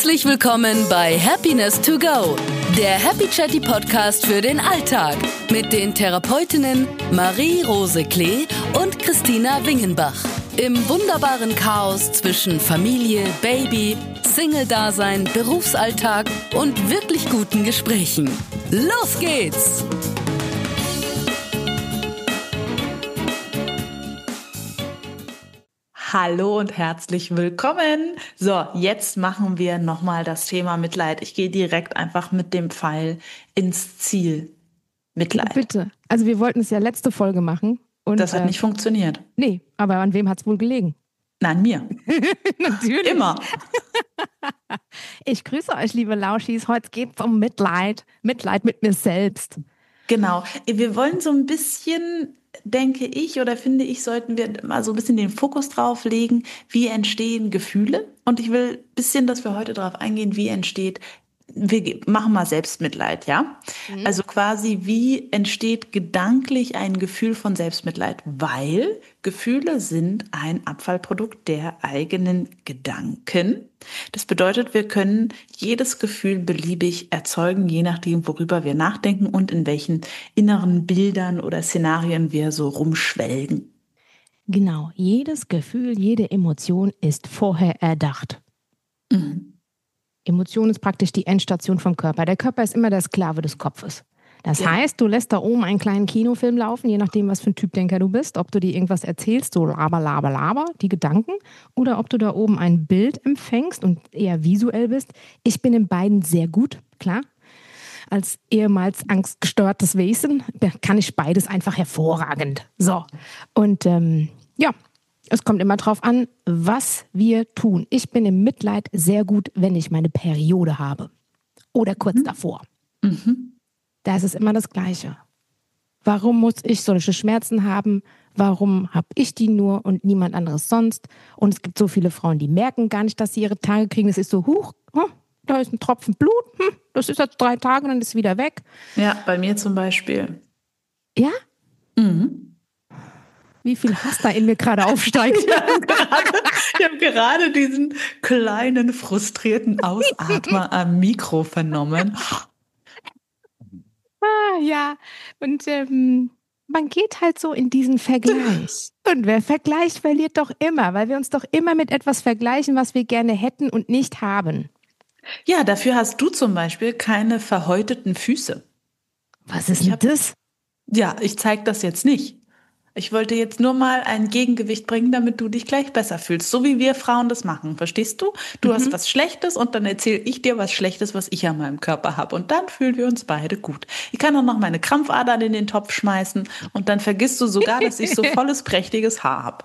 Herzlich willkommen bei Happiness to Go, der Happy Chatty Podcast für den Alltag mit den Therapeutinnen Marie-Rose Klee und Christina Wingenbach. Im wunderbaren Chaos zwischen Familie, Baby, Single-Dasein, Berufsalltag und wirklich guten Gesprächen. Los geht's! Hallo und herzlich willkommen. So, jetzt machen wir nochmal das Thema Mitleid. Ich gehe direkt einfach mit dem Pfeil ins Ziel. Mitleid. Bitte. Also wir wollten es ja letzte Folge machen. Und, das hat nicht funktioniert. Nee, aber an wem hat es wohl gelegen? Nein, mir. Natürlich. Immer. Ich grüße euch, liebe Lauschis. Heute geht es um Mitleid. Mitleid mit mir selbst. Genau. Wir wollen so ein bisschen, denke ich, oder finde ich, sollten wir mal so ein bisschen den Fokus drauf legen, wie entstehen Gefühle. Und ich will ein bisschen, dass wir heute darauf eingehen, wie entsteht, wir machen mal Selbstmitleid, ja? Also quasi, wie entsteht gedanklich ein Gefühl von Selbstmitleid? Weil Gefühle sind ein Abfallprodukt der eigenen Gedanken. Das bedeutet, wir können jedes Gefühl beliebig erzeugen, je nachdem, worüber wir nachdenken und in welchen inneren Bildern oder Szenarien wir so rumschwelgen. Genau, jedes Gefühl, jede Emotion ist vorher erdacht. Emotion ist praktisch die Endstation vom Körper. Der Körper ist immer der Sklave des Kopfes. Das heißt, du lässt da oben einen kleinen Kinofilm laufen, je nachdem, was für ein Typdenker du bist, ob du dir irgendwas erzählst, so laber, die Gedanken, oder ob du da oben ein Bild empfängst und eher visuell bist. Ich bin in beiden sehr gut, klar. Als ehemals angstgestörtes Wesen kann ich beides einfach hervorragend. So, und es kommt immer drauf an, was wir tun. Ich bin im Mitleid sehr gut, wenn ich meine Periode habe. Oder kurz davor. Da ist es immer das Gleiche. Warum muss ich solche Schmerzen haben? Warum habe ich die nur und niemand anderes sonst? Und es gibt so viele Frauen, die merken gar nicht, dass sie ihre Tage kriegen. Das ist so, da ist ein Tropfen Blut. Das ist jetzt 3 Tage und dann ist es wieder weg. Ja, bei mir zum Beispiel. Ja? Wie viel Hass da in mir gerade aufsteigt. Ich habe gerade diesen kleinen, frustrierten Ausatmer am Mikro vernommen. Ja, und man geht halt so in diesen Vergleich. Und wer vergleicht, verliert doch immer, weil wir uns doch immer mit etwas vergleichen, was wir gerne hätten und nicht haben. Ja, dafür hast du zum Beispiel keine verhäuteten Füße. Was ist denn das? Ja, ich zeige das jetzt nicht. Ich wollte jetzt nur mal ein Gegengewicht bringen, damit du dich gleich besser fühlst. So wie wir Frauen das machen, verstehst du? Du hast was Schlechtes und dann erzähle ich dir was Schlechtes, was ich an meinem Körper habe. Und dann fühlen wir uns beide gut. Ich kann auch noch meine Krampfadern in den Topf schmeißen und dann vergisst du sogar, dass ich so volles, prächtiges Haar habe.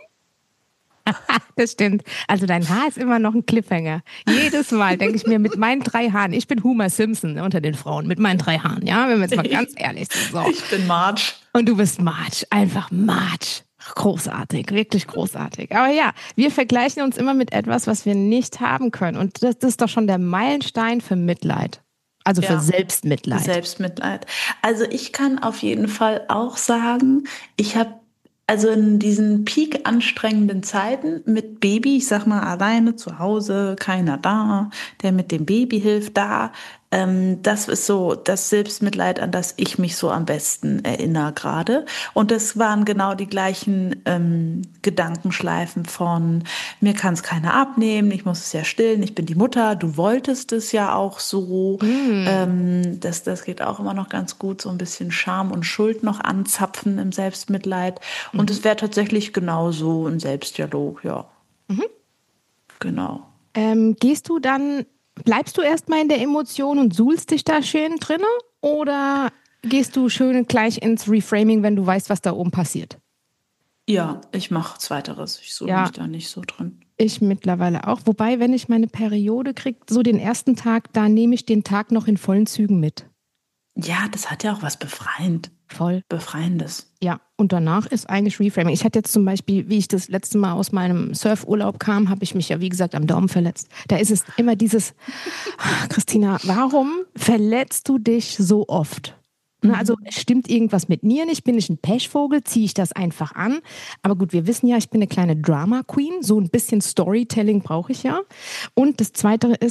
Das stimmt. Also dein Haar ist immer noch ein Cliffhanger. Jedes Mal denke ich mir mit meinen 3 Haaren, ich bin Homer Simpson unter den Frauen, mit meinen 3 Haaren, ja, wenn wir jetzt mal ganz ehrlich sind. So. Ich bin Marge. Und du bist Marge, einfach Marge. Großartig, wirklich großartig. Aber ja, wir vergleichen uns immer mit etwas, was wir nicht haben können. Und das ist doch schon der Meilenstein für Mitleid. Also für Selbstmitleid. Selbstmitleid. Also ich kann auf jeden Fall auch sagen, ich habe also in diesen peak-anstrengenden Zeiten mit Baby, ich sag mal alleine zu Hause, keiner da, der mit dem Baby hilft, das ist so das Selbstmitleid, an das ich mich so am besten erinnere gerade. Und das waren genau die gleichen Gedankenschleifen von, mir kann es keiner abnehmen, ich muss es ja stillen, ich bin die Mutter, du wolltest es ja auch so. Das geht auch immer noch ganz gut, so ein bisschen Scham und Schuld noch anzapfen im Selbstmitleid. Und es wäre tatsächlich genauso ein Selbstdialog, ja. Genau. Bleibst du erstmal in der Emotion und suhlst dich da schön drin? Oder gehst du schön gleich ins Reframing, wenn du weißt, was da oben passiert? Ja, ich mache Zweiteres. Ich suche mich da nicht so drin. Ich mittlerweile auch. Wobei, wenn ich meine Periode kriege, so den ersten Tag, da nehme ich den Tag noch in vollen Zügen mit. Ja, das hat ja auch was Befreiendes. Ja, und danach ist eigentlich Reframing. Ich hatte jetzt zum Beispiel, wie ich das letzte Mal aus meinem Surfurlaub kam, habe ich mich ja, wie gesagt, am Daumen verletzt. Da ist es immer dieses, Christina, warum verletzt du dich so oft? Also stimmt irgendwas mit mir nicht? Bin ich ein Pechvogel? Ziehe ich das einfach an? Aber gut, wir wissen ja, ich bin eine kleine Drama Queen. So ein bisschen Storytelling brauche ich ja. Und das Zweite ist,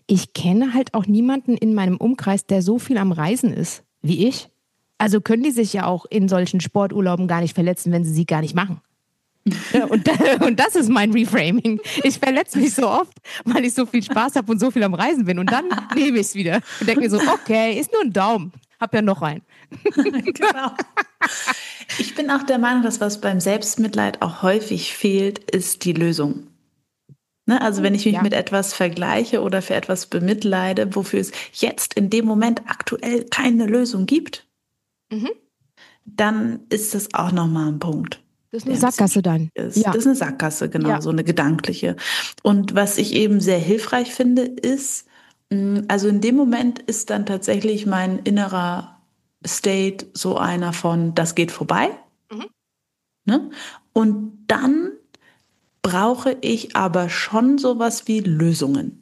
ich kenne halt auch niemanden in meinem Umkreis, der so viel am Reisen ist wie ich. Also können die sich ja auch in solchen Sporturlauben gar nicht verletzen, wenn sie sie gar nicht machen. Ja, und das ist mein Reframing. Ich verletze mich so oft, weil ich so viel Spaß habe und so viel am Reisen bin. Und dann nehme ich es wieder und denke mir so, okay, ist nur ein Daumen. Hab ja noch einen. Genau. Ich bin auch der Meinung, dass was beim Selbstmitleid auch häufig fehlt, ist die Lösung. Ne? Also wenn ich mich mit etwas vergleiche oder für etwas bemitleide, wofür es jetzt in dem Moment aktuell keine Lösung gibt, dann ist das auch nochmal ein Punkt. Das ist eine Sackgasse dann. Ja. Das ist eine Sackgasse, genau, so eine gedankliche. Und was ich eben sehr hilfreich finde, ist, also in dem Moment ist dann tatsächlich mein innerer State so einer von, das geht vorbei. Ne? Und dann brauche ich aber schon sowas wie Lösungen.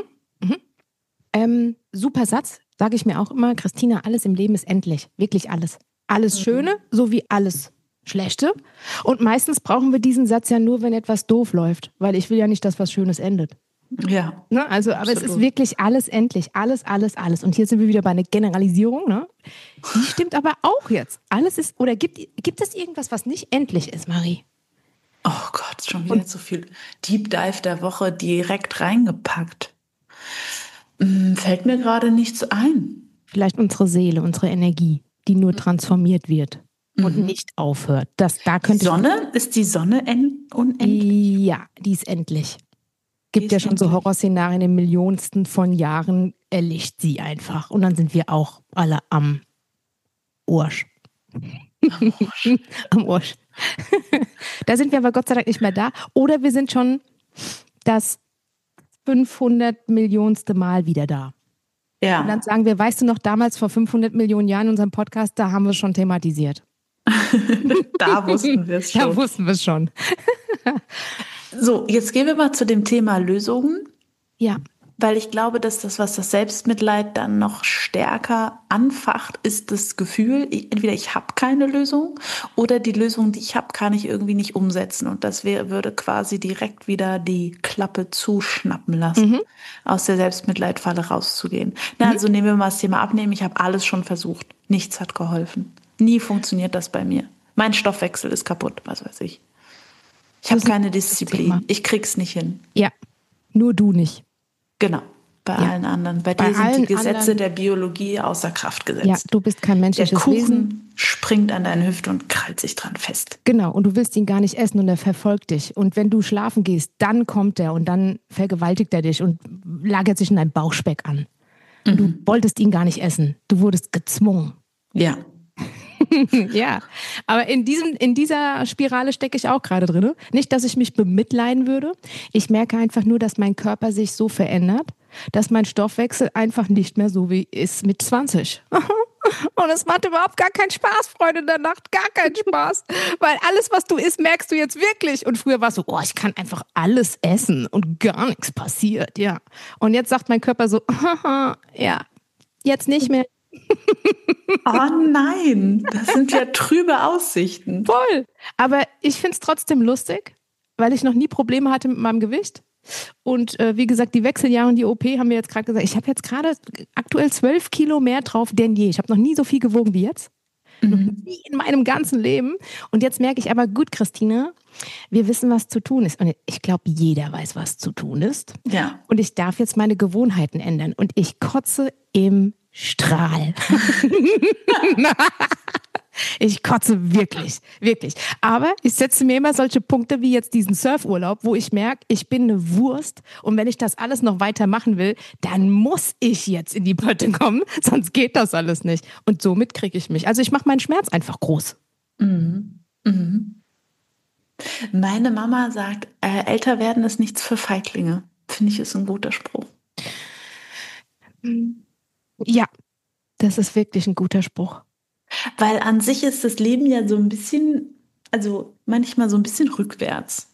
Super Satz, sage ich mir auch immer, Christina, alles im Leben ist endlich. Wirklich alles. Alles Schöne sowie alles Schlechte. Und meistens brauchen wir diesen Satz ja nur, wenn etwas doof läuft. Weil ich will ja nicht, dass was Schönes endet. Ja. Ne? Also, aber es ist wirklich alles endlich. Alles, alles, alles. Und hier sind wir wieder bei einer Generalisierung. Ne? Die stimmt aber auch jetzt. Alles ist, oder gibt es irgendwas, was nicht endlich ist, Marie? Oh Gott, schon wieder so viel Deep Dive der Woche direkt reingepackt. Fällt mir gerade nichts ein. Vielleicht unsere Seele, unsere Energie, die nur transformiert wird und nicht aufhört. Ist die Sonne unendlich? Ja, die ist endlich. Gibt ja schon so Horrorszenarien, im Millionsten von Jahren erlischt sie einfach. Und dann sind wir auch alle am Arsch. Am Arsch. Da sind wir aber Gott sei Dank nicht mehr da. Oder wir sind schon das 500 Millionste Mal wieder da. Ja. Und dann sagen wir, weißt du noch, damals vor 500 Millionen Jahren in unserem Podcast, da haben wir es schon thematisiert. Da wussten wir es schon. Da wussten wir es schon. So, jetzt gehen wir mal zu dem Thema Lösungen. Ja. Weil ich glaube, dass das, was das Selbstmitleid dann noch stärker anfacht, ist das Gefühl, entweder ich habe keine Lösung oder die Lösung, die ich habe, kann ich irgendwie nicht umsetzen. Und das würde quasi direkt wieder die Klappe zuschnappen lassen, aus der Selbstmitleidfalle rauszugehen. Na, also nehmen wir mal das Thema Abnehmen. Ich habe alles schon versucht. Nichts hat geholfen. Nie funktioniert das bei mir. Mein Stoffwechsel ist kaputt, was weiß ich. Ich habe keine Disziplin. Ich krieg's nicht hin. Ja, nur du nicht. Genau, bei allen anderen. Bei dir sind die Gesetze der Biologie außer Kraft gesetzt. Ja, du bist kein menschliches Der Kuchen Wesen. springt an deine Hüfte und krallt sich dran fest. Genau, und du willst ihn gar nicht essen und er verfolgt dich. Und wenn du schlafen gehst, dann kommt er und dann vergewaltigt er dich und lagert sich in deinem Bauchspeck an. Und du wolltest ihn gar nicht essen. Du wurdest gezwungen. Ja. Ja, aber in dieser Spirale stecke ich auch gerade drin. Nicht, dass ich mich bemitleiden würde. Ich merke einfach nur, dass mein Körper sich so verändert, dass mein Stoffwechsel einfach nicht mehr so wie ist mit 20. Und es macht überhaupt gar keinen Spaß, Freunde der Nacht, gar keinen Spaß. Weil alles, was du isst, merkst du jetzt wirklich. Und früher war es so, oh, ich kann einfach alles essen und gar nichts passiert, ja. Und jetzt sagt mein Körper so, ja, jetzt nicht mehr. Oh nein, das sind ja trübe Aussichten. Voll. Aber ich finde es trotzdem lustig, weil ich noch nie Probleme hatte mit meinem Gewicht. Und wie gesagt, die Wechseljahre und die OP haben mir jetzt gerade gesagt, ich habe jetzt gerade aktuell 12 Kilo mehr drauf denn je. Ich habe noch nie so viel gewogen wie jetzt. Noch nie in meinem ganzen Leben. Und jetzt merke ich aber, gut, Christina, wir wissen, was zu tun ist. Und ich glaube, jeder weiß, was zu tun ist. Ja. Und ich darf jetzt meine Gewohnheiten ändern. Und ich kotze im Strahl. Ich kotze wirklich, wirklich. Aber ich setze mir immer solche Punkte wie jetzt diesen Surfurlaub, wo ich merke, ich bin eine Wurst und wenn ich das alles noch weiter machen will, dann muss ich jetzt in die Pötte kommen, sonst geht das alles nicht. Und somit kriege ich mich. Also ich mache meinen Schmerz einfach groß. Meine Mama sagt, älter werden ist nichts für Feiglinge. Finde ich, ist ein guter Spruch. Ja, das ist wirklich ein guter Spruch. Weil an sich ist das Leben ja so ein bisschen, also manchmal so ein bisschen rückwärts.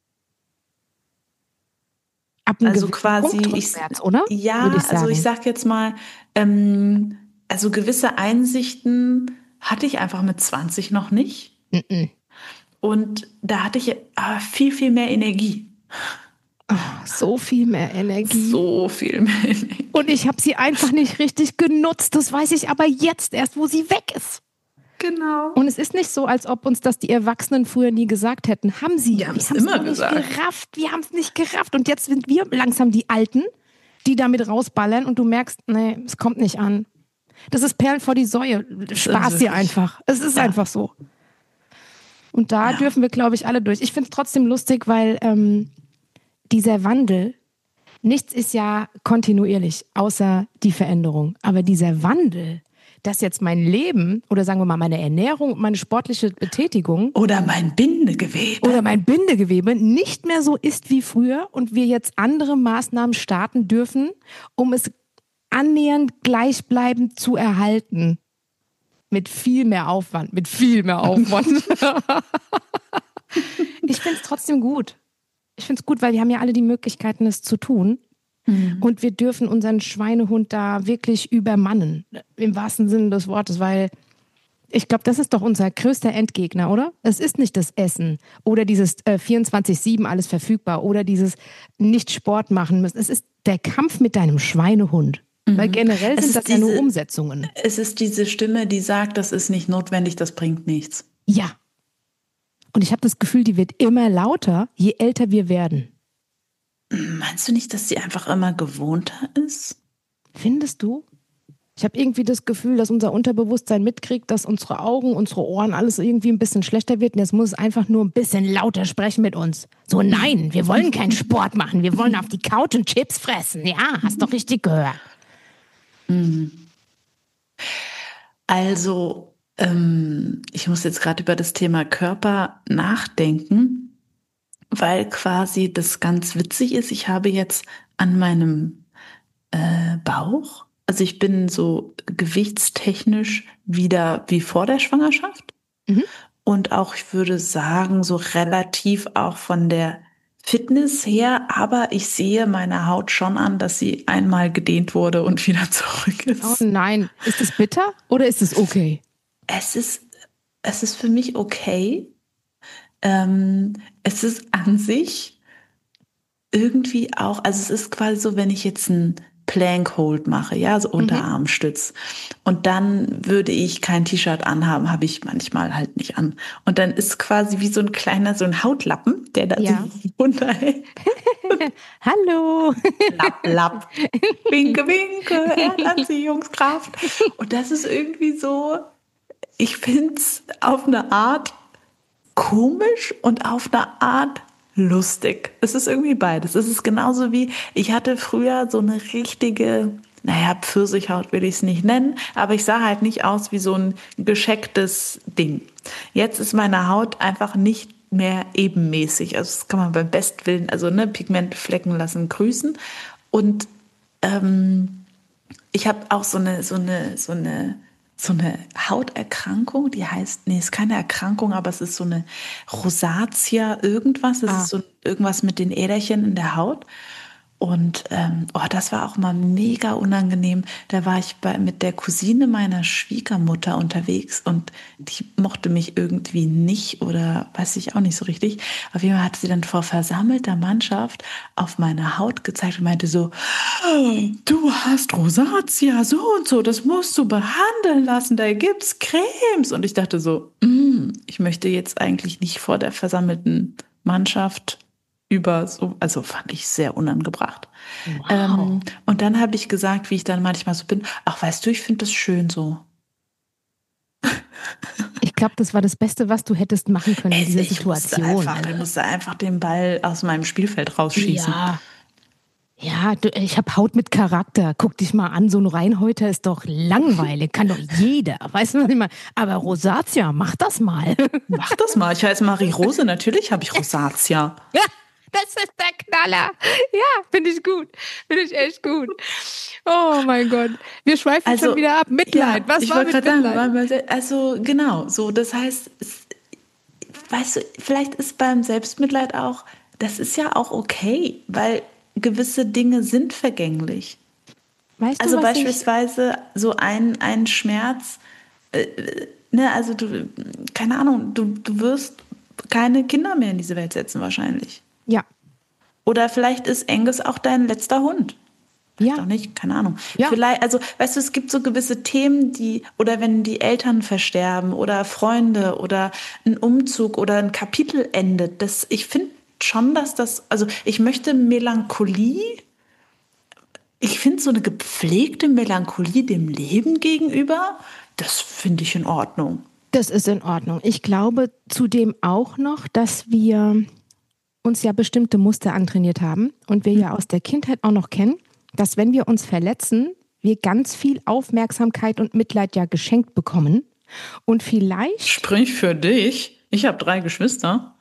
Also quasi, rückwärts, oder? Ja, also ich sag jetzt mal, also gewisse Einsichten hatte ich einfach mit 20 noch nicht. Und da hatte ich viel, viel mehr Energie. So viel mehr Energie. So viel mehr Energie. Und ich habe sie einfach nicht richtig genutzt. Das weiß ich aber jetzt erst, wo sie weg ist. Genau. Und es ist nicht so, als ob uns das die Erwachsenen früher nie gesagt hätten. Haben sie. Die haben es immer gesagt. Wir haben es nicht gerafft. Und jetzt sind wir langsam die Alten, die damit rausballern. Und du merkst, nee, es kommt nicht an. Das ist Perlen vor die Säue. Spaß dir einfach. Es ist einfach so. Und da dürfen wir, glaube ich, alle durch. Ich finde es trotzdem lustig, weil dieser Wandel, nichts ist ja kontinuierlich, außer die Veränderung. Aber dieser Wandel, dass jetzt mein Leben oder sagen wir mal meine Ernährung und meine sportliche Betätigung oder mein Bindegewebe nicht mehr so ist wie früher und wir jetzt andere Maßnahmen starten dürfen, um es annähernd gleichbleibend zu erhalten. Mit viel mehr Aufwand. Ich finde es trotzdem gut. Ich finde es gut, weil wir haben ja alle die Möglichkeiten, es zu tun. Und wir dürfen unseren Schweinehund da wirklich übermannen. Im wahrsten Sinne des Wortes, weil ich glaube, das ist doch unser größter Endgegner, oder? Es ist nicht das Essen oder dieses 24/7 alles verfügbar oder dieses nicht Sport machen müssen. Es ist der Kampf mit deinem Schweinehund. Weil generell sind das ja nur Umsetzungen. Es ist diese Stimme, die sagt, das ist nicht notwendig, das bringt nichts. Ja. Und ich habe das Gefühl, die wird immer lauter, je älter wir werden. Meinst du nicht, dass sie einfach immer gewohnter ist? Findest du? Ich habe irgendwie das Gefühl, dass unser Unterbewusstsein mitkriegt, dass unsere Augen, unsere Ohren, alles irgendwie ein bisschen schlechter wird. Und jetzt muss es einfach nur ein bisschen lauter sprechen mit uns. So, nein, wir wollen keinen Sport machen. Wir wollen auf die Couch und Chips fressen. Ja, hast doch richtig gehört. Also, ich muss jetzt gerade über das Thema Körper nachdenken, weil quasi das ganz witzig ist. Ich habe jetzt an meinem Bauch, also ich bin so gewichtstechnisch wieder wie vor der Schwangerschaft. Und auch, ich würde sagen, so relativ auch von der Fitness her, aber ich sehe meiner Haut schon an, dass sie einmal gedehnt wurde und wieder zurück ist. Oh nein, ist es bitter oder ist es okay? Es ist für mich okay. Es ist an sich irgendwie auch, also es ist quasi so, wenn ich jetzt einen Plank Hold mache, ja, so Unterarmstütz. Und dann würde ich kein T-Shirt anhaben, habe ich manchmal halt nicht an. Und dann ist quasi wie so ein kleiner, so ein Hautlappen, der da so runterhält. Hallo. Lapp, lapp. Winke, winke, Erdanziehungskraft. Und das ist irgendwie so, ich finde es auf eine Art komisch und auf eine Art lustig. Es ist irgendwie beides. Es ist genauso wie, ich hatte früher so eine richtige, Pfirsichhaut will ich es nicht nennen, aber ich sah halt nicht aus wie so ein geschecktes Ding. Jetzt ist meine Haut einfach nicht mehr ebenmäßig. Also das kann man beim Bestwillen, also Pigmentflecken lassen grüßen. Und ich habe auch so eine Hauterkrankung, die heißt, ist keine Erkrankung, aber es ist so eine Rosatia irgendwas. Es ist so irgendwas mit den Äderchen in der Haut. Und das war auch mal mega unangenehm. Da war ich mit der Cousine meiner Schwiegermutter unterwegs und die mochte mich irgendwie nicht oder weiß ich auch nicht so richtig. Auf jeden Fall hat sie dann vor versammelter Mannschaft auf meine Haut gezeigt und meinte so, du hast Rosatia, so und so, das musst du behandeln lassen, da gibt's Cremes. Und ich dachte so, ich möchte jetzt eigentlich nicht vor der versammelten Mannschaft also fand ich sehr unangebracht. Wow. Und dann habe ich gesagt, wie ich dann manchmal so bin, ach, weißt du, ich finde das schön so. Ich glaube, das war das Beste, was du hättest machen können in dieser Situation. Ich musste einfach den Ball aus meinem Spielfeld rausschießen. Ja, ich habe Haut mit Charakter. Guck dich mal an, so ein Reinhäuter ist doch langweilig. Kann doch jeder. Weißt du, was ich meine? Aber Rosatia, mach das mal. Mach das mal. Ich heiße Marie-Rose, natürlich habe ich Rosatia. Ja, das ist der Knaller. Ja, finde ich gut. Finde ich echt gut. Oh mein Gott. Wir schweifen schon wieder ab. Mitleid. Ja, was war mit Mitleid? Also genau, so das heißt, weißt du, vielleicht ist beim Selbstmitleid auch, das ist ja auch okay, weil gewisse Dinge sind vergänglich. Weißt du, also beispielsweise so ein Schmerz, also keine Ahnung, du wirst keine Kinder mehr in diese Welt setzen wahrscheinlich. Ja. Oder vielleicht ist Angus auch dein letzter Hund. Vielleicht auch nicht, keine Ahnung. Ja. Vielleicht, also, weißt du, es gibt so gewisse Themen, oder wenn die Eltern versterben oder Freunde oder ein Umzug oder ein Kapitel endet, ich finde schon, also ich möchte Melancholie, ich finde so eine gepflegte Melancholie dem Leben gegenüber, das finde ich in Ordnung. Das ist in Ordnung. Ich glaube zudem auch noch, dass wir uns ja bestimmte Muster antrainiert haben und wir ja aus der Kindheit auch noch kennen, dass wenn wir uns verletzen, wir ganz viel Aufmerksamkeit und Mitleid ja geschenkt bekommen. Und vielleicht... Sprich für dich. Ich habe 3 Geschwister.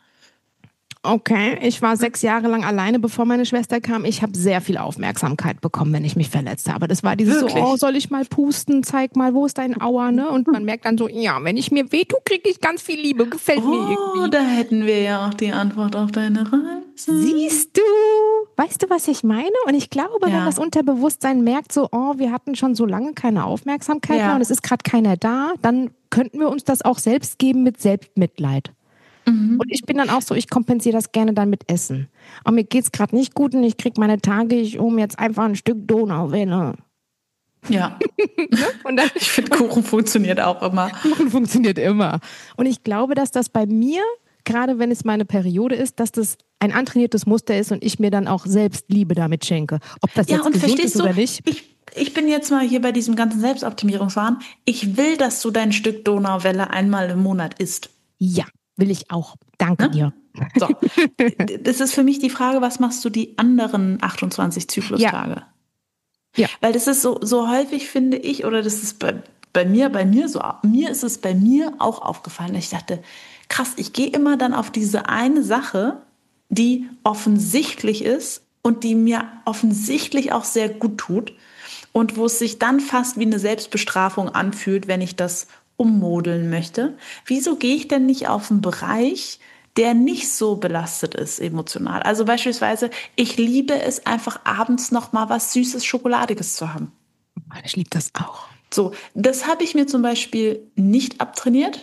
Okay, ich war 6 Jahre lang alleine, bevor meine Schwester kam. Ich habe sehr viel Aufmerksamkeit bekommen, wenn ich mich verletzt habe. Das war dieses Wirklich? so, soll ich mal pusten? Zeig mal, wo ist dein Aua? Ne? Und man merkt dann so, ja, wenn ich mir wehtue, kriege ich ganz viel Liebe. Gefällt mir irgendwie. Da hätten wir ja auch die Antwort auf deine Reise. Siehst du? Weißt du, was ich meine? Und ich glaube, wenn das Unterbewusstsein merkt, so, wir hatten schon so lange keine Aufmerksamkeit mehr und es ist gerade keiner da, dann könnten wir uns das auch selbst geben mit Selbstmitleid. Und ich bin dann auch so, ich kompensiere das gerne dann mit Essen. Aber mir geht's gerade nicht gut und ich kriege meine Tage, ich jetzt einfach ein Stück Donauwelle. Ja. Und dann, ich finde, Kuchen funktioniert auch immer. Kuchen funktioniert immer. Und ich glaube, dass das bei mir, gerade wenn es meine Periode ist, dass das ein antrainiertes Muster ist und ich mir dann auch selbst Liebe damit schenke. Ob das jetzt gesund ist oder nicht. Ich bin jetzt mal hier bei diesem ganzen Selbstoptimierungswahn. Ich will, dass du dein Stück Donauwelle einmal im Monat isst. Ja. Will ich auch. Danke dir. So. Das ist für mich die Frage, was machst du die anderen 28 Zyklustage? Ja. Weil das ist so häufig, finde ich, oder das ist bei mir so, mir ist es bei mir auch aufgefallen. Ich dachte, krass, ich gehe immer dann auf diese eine Sache, die offensichtlich ist und die mir offensichtlich auch sehr gut tut und wo es sich dann fast wie eine Selbstbestrafung anfühlt, wenn ich das ummodeln möchte. Wieso gehe ich denn nicht auf einen Bereich, der nicht so belastet ist emotional? Also beispielsweise, ich liebe es einfach abends noch mal was Süßes, Schokoladiges zu haben. Ich liebe das auch. So, das habe ich mir zum Beispiel nicht abtrainiert.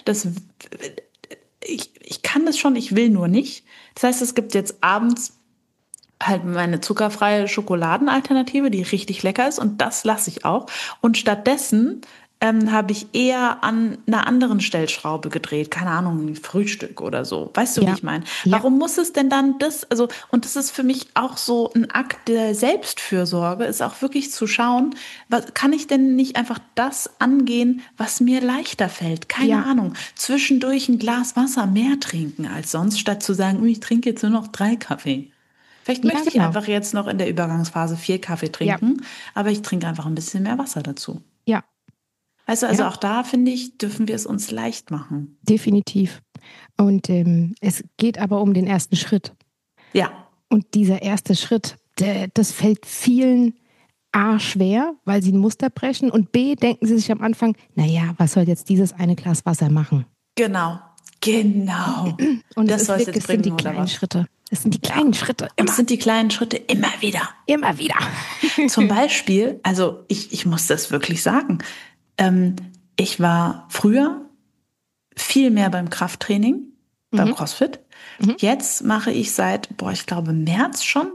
Ich kann das schon, ich will nur nicht. Das heißt, es gibt jetzt abends halt meine zuckerfreie Schokoladenalternative, die richtig lecker ist und das lasse ich auch. Und stattdessen habe ich eher an einer anderen Stellschraube gedreht. Keine Ahnung, ein Frühstück oder so. Weißt du, wie ich meine? Ja. Warum muss es denn dann und das ist für mich auch so ein Akt der Selbstfürsorge, ist auch wirklich zu schauen, kann ich denn nicht einfach das angehen, was mir leichter fällt? Keine Ahnung. Zwischendurch ein Glas Wasser mehr trinken als sonst, statt zu sagen, ich trinke jetzt nur noch 3 Kaffee. Vielleicht möchte ich einfach jetzt noch in der Übergangsphase 4 Kaffee trinken, aber ich trinke einfach ein bisschen mehr Wasser dazu. Ja. Weißt du, also auch da, finde ich, dürfen wir es uns leicht machen. Definitiv. Und es geht aber um den ersten Schritt. Ja. Und dieser erste Schritt, das fällt vielen A schwer, weil sie ein Muster brechen und B, denken sie sich am Anfang, naja, was soll jetzt dieses eine Glas Wasser machen? Genau. Und das sind die kleinen Schritte. Das sind die kleinen Schritte. Und es sind die kleinen Schritte immer wieder. Immer wieder. Zum Beispiel, also ich muss das wirklich sagen, ich war früher viel mehr beim Krafttraining, beim CrossFit. Jetzt mache ich seit, ich glaube März schon,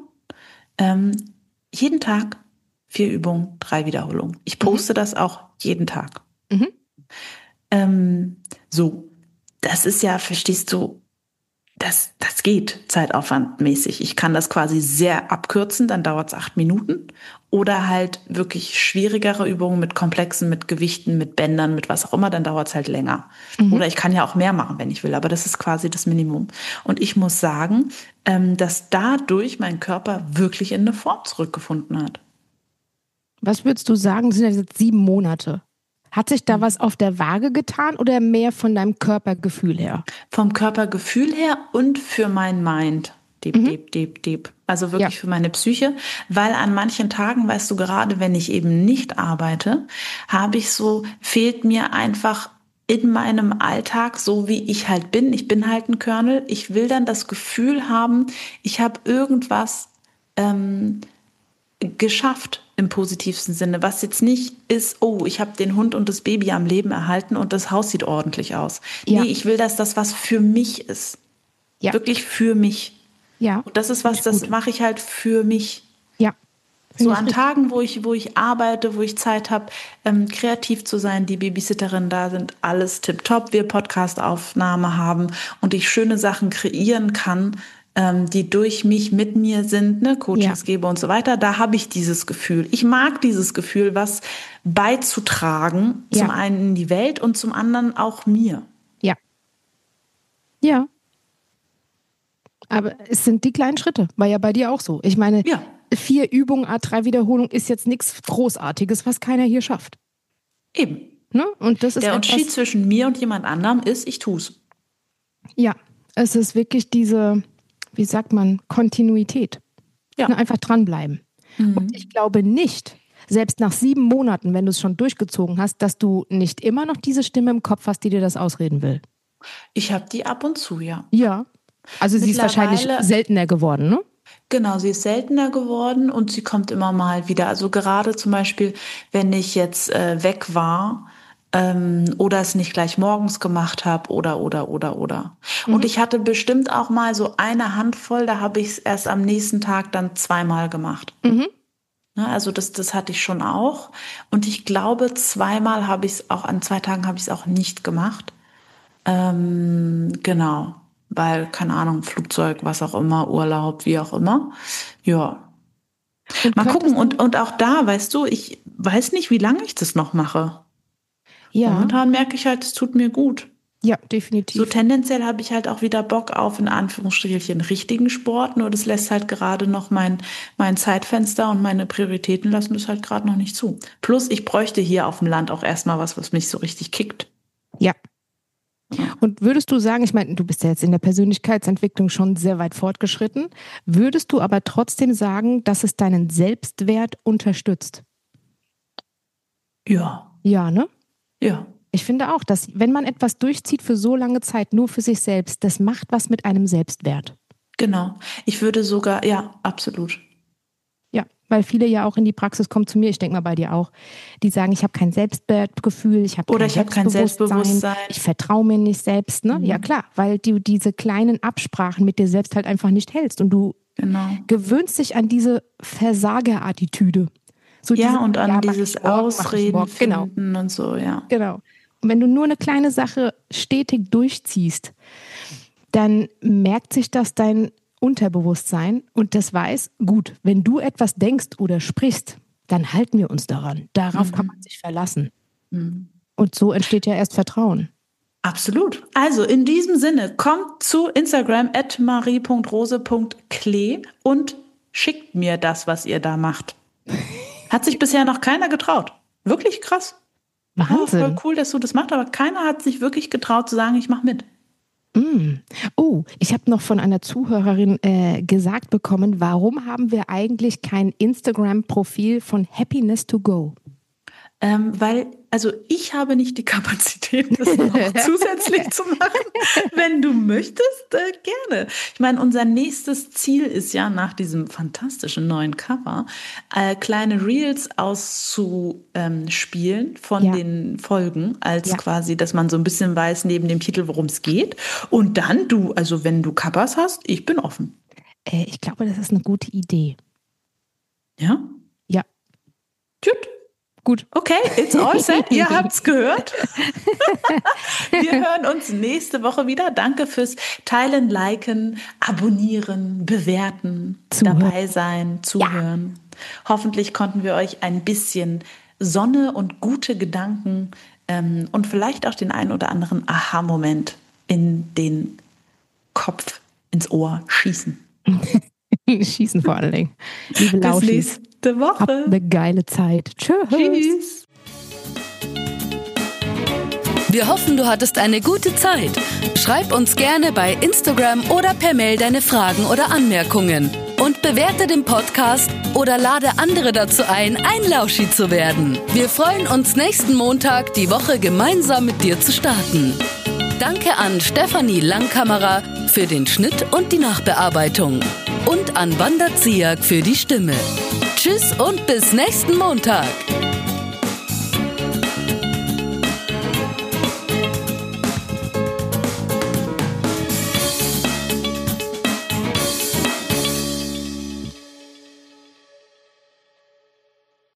jeden Tag 4 Übungen, 3 Wiederholungen. Ich poste das auch jeden Tag. So, das ist ja, verstehst du, das geht zeitaufwandmäßig. Ich kann das quasi sehr abkürzen, dann dauert es 8 Minuten. Oder halt wirklich schwierigere Übungen mit Komplexen, mit Gewichten, mit Bändern, mit was auch immer, dann dauert es halt länger. Oder ich kann ja auch mehr machen, wenn ich will, aber das ist quasi das Minimum. Und ich muss sagen, dass dadurch mein Körper wirklich in eine Form zurückgefunden hat. Was würdest du sagen, sind jetzt 7 Monate? Hat sich da was auf der Waage getan oder mehr von deinem Körpergefühl her? Vom Körpergefühl her und für mein Mind. Deep. Also wirklich für meine Psyche. Weil an manchen Tagen, weißt du, gerade wenn ich eben nicht arbeite, fehlt mir einfach in meinem Alltag, so wie ich halt bin. Ich bin halt ein Körnel. Ich will dann das Gefühl haben, ich habe irgendwas geschafft im positivsten Sinne, was jetzt nicht ist, ich habe den Hund und das Baby am Leben erhalten und das Haus sieht ordentlich aus. Ja. Nee, ich will, dass das was für mich ist. Ja. Wirklich für mich. Ja. Und das ist was, das mache ich halt für mich. Ja. So an Tagen, wo ich arbeite, wo ich Zeit habe, kreativ zu sein, die Babysitterinnen da sind, alles tipptopp, wir Podcast-Aufnahme haben und ich schöne Sachen kreieren kann, die durch mich mit mir sind, ne, Coachings gebe und so weiter, da habe ich dieses Gefühl. Ich mag dieses Gefühl, was beizutragen, zum einen in die Welt und zum anderen auch mir. Ja. Ja. Aber es sind die kleinen Schritte, war ja bei dir auch so. Ich meine, 4 Übungen, 3 Wiederholungen ist jetzt nichts Großartiges, was keiner hier schafft. Eben. Ne? Und das ist der Unterschied zwischen mir und jemand anderem ist, ich tue es. Ja, es ist wirklich diese, wie sagt man, Kontinuität. Ja. Ne? Einfach dranbleiben. Und ich glaube nicht, selbst nach 7 Monaten, wenn du es schon durchgezogen hast, dass du nicht immer noch diese Stimme im Kopf hast, die dir das ausreden will. Ich habe die ab und zu, ja. Ja. Also sie ist wahrscheinlich seltener geworden, ne? Genau, sie ist seltener geworden und sie kommt immer mal wieder. Also gerade zum Beispiel, wenn ich jetzt weg war oder es nicht gleich morgens gemacht habe oder. Und ich hatte bestimmt auch mal so eine Handvoll, da habe ich es erst am nächsten Tag dann 2-mal gemacht. Also das hatte ich schon auch. Und ich glaube, 2-mal habe ich es auch, an 2 Tagen habe ich es auch nicht gemacht. Genau. Weil, keine Ahnung, Flugzeug, was auch immer, Urlaub, wie auch immer. Ja. Mal gucken. Und auch da, weißt du, ich weiß nicht, wie lange ich das noch mache. Ja. Momentan merke ich halt, es tut mir gut. Ja, definitiv. So tendenziell habe ich halt auch wieder Bock auf, in Anführungsstrichen, richtigen Sport. Nur das lässt halt gerade noch mein Zeitfenster und meine Prioritäten lassen das halt gerade noch nicht zu. Plus, ich bräuchte hier auf dem Land auch erstmal was mich so richtig kickt. Ja. Und würdest du sagen, ich meine, du bist ja jetzt in der Persönlichkeitsentwicklung schon sehr weit fortgeschritten, würdest du aber trotzdem sagen, dass es deinen Selbstwert unterstützt? Ja. Ja, ne? Ja. Ich finde auch, dass wenn man etwas durchzieht für so lange Zeit, nur für sich selbst, das macht was mit einem Selbstwert. Genau. Ich würde sogar, ja, absolut. Ja, weil viele ja auch in die Praxis kommen zu mir, ich denke mal bei dir auch, die sagen, ich habe kein Selbstwertgefühl, ich habe kein Selbstbewusstsein, ich vertraue mir nicht selbst. Ne? Ja klar, weil du diese kleinen Absprachen mit dir selbst halt einfach nicht hältst und du gewöhnst dich an diese Versagerattitüde. So und an dieses Ausreden finden und so, ja. Genau. Und wenn du nur eine kleine Sache stetig durchziehst, dann merkt sich das dein Unterbewusstsein und das weiß, gut, wenn du etwas denkst oder sprichst, dann halten wir uns daran. Darauf kann man sich verlassen. Und so entsteht ja erst Vertrauen. Absolut. Also in diesem Sinne, kommt zu Instagram @marie.rose.klee und schickt mir das, was ihr da macht. Hat sich bisher noch keiner getraut. Wirklich krass. Wahnsinn. Voll cool, dass du das machst, aber keiner hat sich wirklich getraut zu sagen, ich mache mit. Oh, ich habe noch von einer Zuhörerin gesagt bekommen, warum haben wir eigentlich kein Instagram-Profil von Happiness to Go? Weil, also ich habe nicht die Kapazität, das noch zusätzlich zu machen. Wenn du möchtest, gerne. Ich meine, unser nächstes Ziel ist ja nach diesem fantastischen neuen Cover, kleine Reels auszuspielen von den Folgen, als quasi, dass man so ein bisschen weiß neben dem Titel, worum es geht. Und dann also wenn du Covers hast, ich bin offen. Ich glaube, das ist eine gute Idee. Ja? Ja. Gut, okay, it's all set. Ihr habt's gehört. Wir hören uns nächste Woche wieder. Danke fürs Teilen, Liken, Abonnieren, Bewerten, dabei sein, Zuhören. Ja. Hoffentlich konnten wir euch ein bisschen Sonne und gute Gedanken und vielleicht auch den einen oder anderen Aha-Moment in den Kopf, ins Ohr schießen. Schießen vor allen Dingen. Liebe Lauschis. Bis nächste Woche. Habt eine geile Zeit. Tschüss. Wir hoffen, du hattest eine gute Zeit. Schreib uns gerne bei Instagram oder per Mail deine Fragen oder Anmerkungen. Und bewerte den Podcast oder lade andere dazu ein Lauschi zu werden. Wir freuen uns nächsten Montag, die Woche gemeinsam mit dir zu starten. Danke an Stefanie Langkammerer für den Schnitt und die Nachbearbeitung. Und an Wanda Ziak für die Stimme. Tschüss und bis nächsten Montag.